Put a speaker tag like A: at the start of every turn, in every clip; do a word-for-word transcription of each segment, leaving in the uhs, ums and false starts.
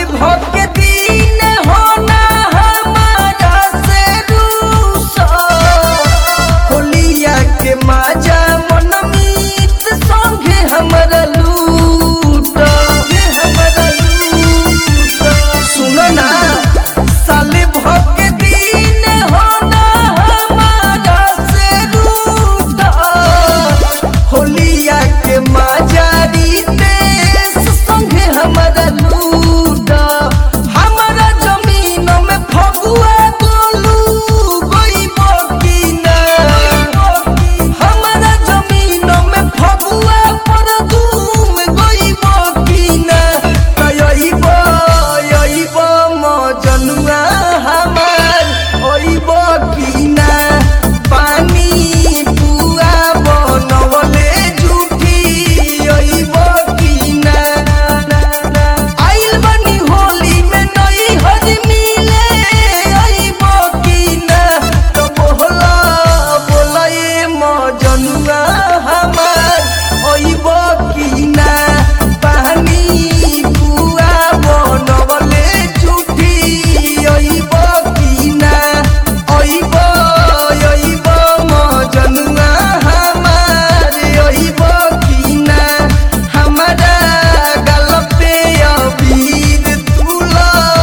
A: भके दिन होना हमारा से रूसा होलिया के माजा मनमीत संगे हमरा लूटा हमरा लूटा सुनो ना साले भके दिन होना हमारा से रूसा होलिया के माजा हमारा लूटा हमारा जमीन में फगुआ गोलू गई बकीना हमारा जमीन में फगुआ पर धूम गई बकीना यही बो यही बो मजनुआ हमार ओई बकीना पानी पुआ बनवले झूठी ओई बकीना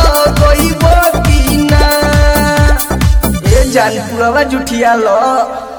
A: जान पुरावा जुठिया लो।